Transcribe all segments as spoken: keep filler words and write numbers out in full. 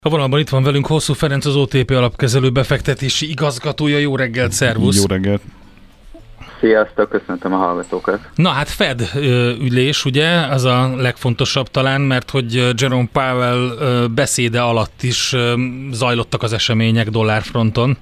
A vonalban itt van velünk Hosszú Ferenc, az o té pé alapkezelő befektetési igazgatója. Jó reggelt, szervusz! Jó reggelt! Sziasztok, köszöntöm a hallgatókat! Na hát Fed ülés, ugye, az a legfontosabb talán, mert hogy Jerome Powell beszéde alatt is zajlottak az események dollárfronton.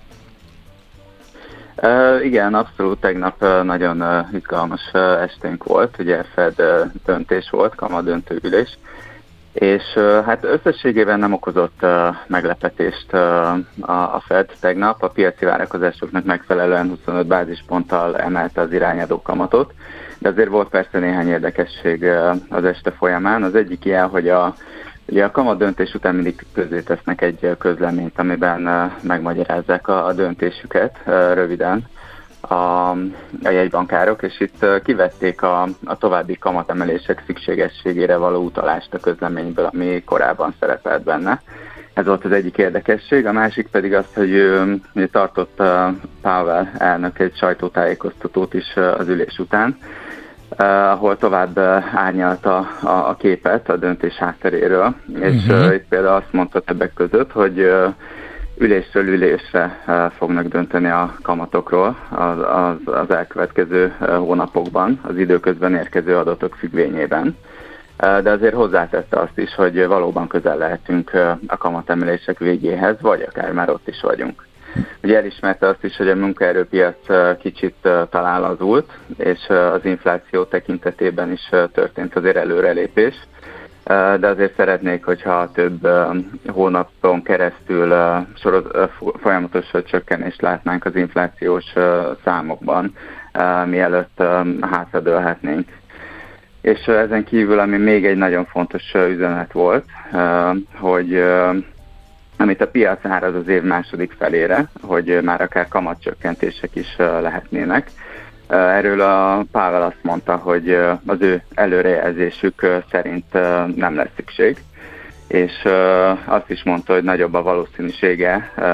Uh, igen, abszolút tegnap nagyon uh, izgalmas uh, esténk volt, ugye Fed uh, döntés volt, kamadöntő ülés, és uh, hát összességében nem okozott uh, meglepetést uh, a, a Fed tegnap, a piaci várakozásoknak megfelelően huszonöt bázisponttal emelte az irányadó kamatot, de azért volt persze néhány érdekesség uh, az este folyamán. Az egyik ilyen, hogy a Ugye a kamat döntés után mindig közzé tesznek egy közleményt, amiben uh, megmagyarázzák a, a döntésüket uh, röviden a, a jegybankárok, és itt uh, kivették a, a további kamatemelések szükségességére való utalást a közleményből, ami korábban szerepelt benne. Ez volt az egyik érdekesség, a másik pedig az, hogy ő, ő tartott uh, Powell elnök egy sajtótájékoztatót is uh, az ülés után, Uh, ahol tovább uh, árnyalta a, a képet a döntés hátteréről, és uh-huh. uh, itt például azt mondta többek között, hogy uh, ülésről ülésre uh, fognak dönteni a kamatokról az, az, az elkövetkező uh, hónapokban, az időközben érkező adatok függvényében. Uh, de azért hozzátette azt is, hogy valóban közel lehetünk uh, a kamatemelések végéhez, vagy akár már ott is vagyunk. Ugye elismerte azt is, hogy a munkaerőpiac kicsit talán lazult, és az infláció tekintetében is történt azért előrelépés, de azért szeretnék, hogyha több hónapon keresztül soroz, folyamatos csökkenést látnánk az inflációs számokban, mielőtt hátradőlhetnénk. És ezen kívül, ami még egy nagyon fontos üzenet volt, hogy amit a piac áraz az év második felére, hogy már akár kamatcsökkentések is lehetnének. Erről a Powell azt mondta, hogy az ő előrejelzésük szerint nem lesz szükség, és azt is mondta, hogy nagyobb a valószínűsége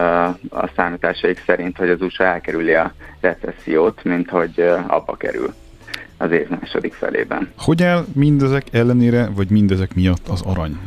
a számításaik szerint, hogy az u es á elkerüli a recessziót, mint hogy abba kerül az év második felében. Hogy áll mindezek ellenére, vagy mindezek miatt az arany?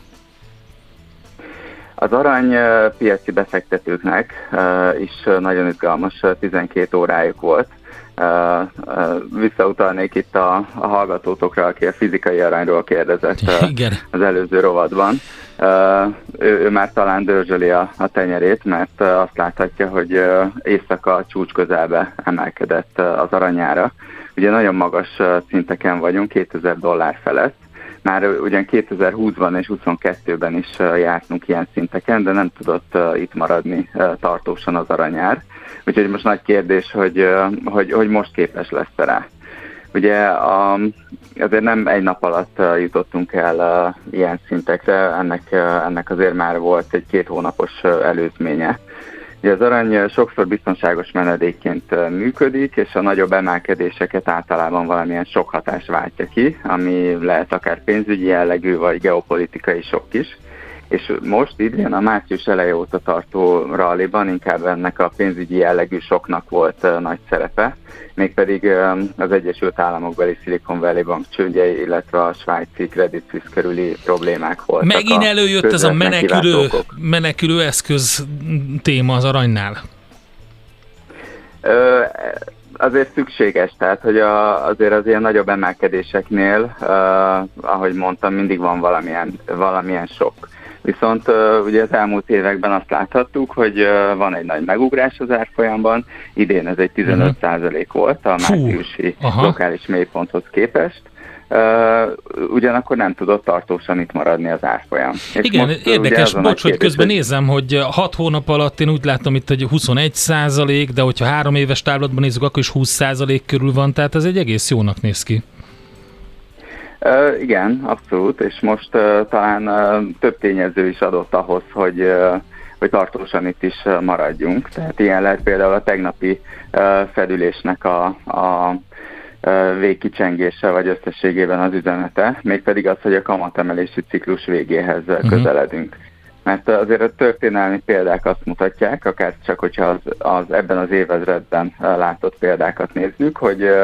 Az arany piaci befektetőknek is nagyon izgalmas tizenkét órájuk volt. Visszautalnék itt a, a hallgatótokra, aki a fizikai aranyról kérdezett Igen. az előző rovatban. Ő, ő már talán dörzsöli a, a tenyerét, mert azt láthatja, hogy éjszaka csúcs közelbe emelkedett az aranyára. Ugye nagyon magas szinteken vagyunk, kétezer dollár felett. Már ugyan kétezer-húszban és huszonkettőben is jártunk ilyen szinteken, de nem tudott itt maradni tartósan az aranyár. Úgyhogy most nagy kérdés, hogy, hogy, hogy most képes lesz rá. Ugye a, azért nem egy nap alatt jutottunk el ilyen szintekre, ennek, ennek azért már volt egy két hónapos előzménye. Ugye az arany sokszor biztonságos menedékként működik, és a nagyobb emelkedéseket általában valamilyen sok hatás váltja ki, ami lehet akár pénzügyi jellegű, vagy geopolitikai sok is. És most idén a március eleje óta tartó ralliban inkább ennek a pénzügyi jellegű soknak volt nagy szerepe, mégpedig az Egyesült Államokbeli Silicon Valley Bank csődjei, illetve a svájci Credit Suisse körüli problémák voltak. Megint előjött ez a menekülő, menekülő eszköz téma az aranynál? Ö, azért szükséges, tehát hogy a, azért az ilyen nagyobb emelkedéseknél, uh, ahogy mondtam, mindig van valamilyen, valamilyen sok. Viszont uh, ugye az elmúlt években azt láthattuk, hogy uh, van egy nagy megugrás az árfolyamban, idén ez egy tizenöt százalék volt a márciusi lokális mélyponthoz képest, uh, ugyanakkor nem tudott tartósan itt maradni az árfolyam. És igen, most, érdekes, bocs, hogy kérdés, közben nézem, hogy hat hónap alatt én úgy látom itt, hogy huszonegy százalék, de hogyha három éves távlatban nézzük, akkor is húsz százalék körül van, tehát ez egy egész jónak néz ki. Uh, igen, abszolút, és most uh, talán uh, több tényező is adott ahhoz, hogy, uh, hogy tartósan itt is uh, maradjunk. Tehát ilyen lehet például a tegnapi uh, fedülésnek a, a uh, végkicsengése, vagy összességében az üzenete, mégpedig az, hogy a kamatemelési ciklus végéhez uh, közeledünk. Mert azért a történelmi példák azt mutatják, akár csak hogyha az, az ebben az évezredben látott példákat nézzük, hogy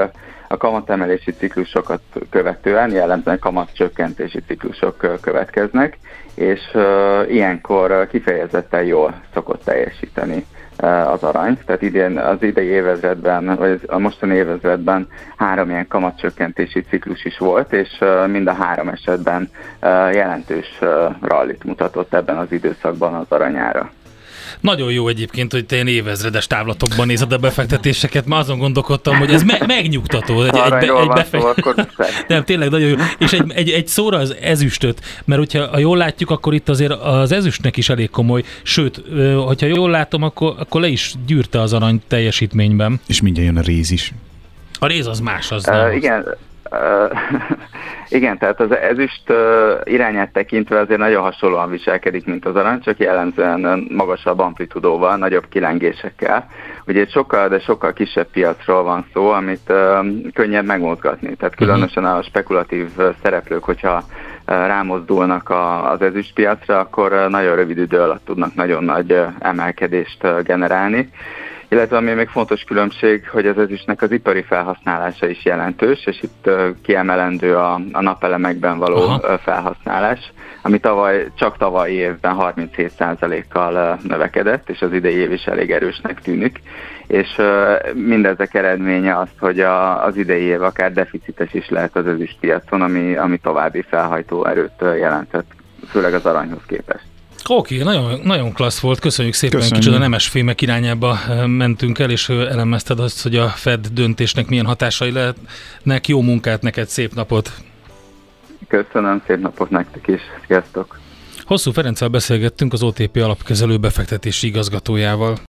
a kamatemelési ciklusokat követően jellemzően kamatcsökkentési ciklusok következnek, és ilyenkor kifejezetten jól szokott teljesíteni az arany. Tehát idén, az idei évezredben, vagy a mostani évezredben három ilyen kamatcsökkentési ciklus is volt, és mind a három esetben jelentős rallit mutatott ebben az időszakban az aranyára. Nagyon jó egyébként, hogy te ilyen évezredes távlatokban nézed a befektetéseket, mert azon gondolkodtam, hogy ez me- megnyugtató. Egy, egy, be- egy befekt... Nem, tényleg nagyon jó. És egy, egy, egy szóra az ezüstöt, mert hogyha ha jól látjuk, akkor itt azért az ezüstnek is elég komoly, sőt, hogyha jól látom, akkor, akkor le is gyűrte az arany teljesítményben. És mindjárt jön a réz is. A réz az más, az uh, nem. Igen, uh, igen, tehát az ezüst uh, irányát tekintve azért nagyon hasonlóan viselkedik, mint az arany, csak jellemzően magasabb amplitudóval, nagyobb kilengésekkel. Ugye egy sokkal, de sokkal kisebb piacról van szó, amit uh, könnyebb megmozgatni. Tehát különösen a spekulatív szereplők, hogyha rámozdulnak az ezüstpiacra, akkor nagyon rövid idő alatt tudnak nagyon nagy emelkedést generálni. Illetve ami még fontos különbség, hogy az ezüstnek az ipari felhasználása is jelentős, és itt kiemelendő a, a napelemekben való Aha. felhasználás, ami tavaly, csak tavalyi évben harminchét százalékkal növekedett, és az idei év is elég erősnek tűnik. És mindezek eredménye az, hogy a, az idei év akár deficites is lehet az ezüstpiacon, ami, ami további felhajtó erőt jelentett, főleg az aranyhoz képest. Oké, okay, nagyon, nagyon klassz volt, köszönjük szépen, köszönjük. Kicsit a nemes fémek irányába mentünk el, és elemezted azt, hogy a Fed döntésnek milyen hatásai lehetnek. Jó munkát neked, szép napot! Köszönöm, szép napot nektek is, sziasztok! Hosszú Ferenccel beszélgettünk, az o té pé alapkezelő befektetési igazgatójával.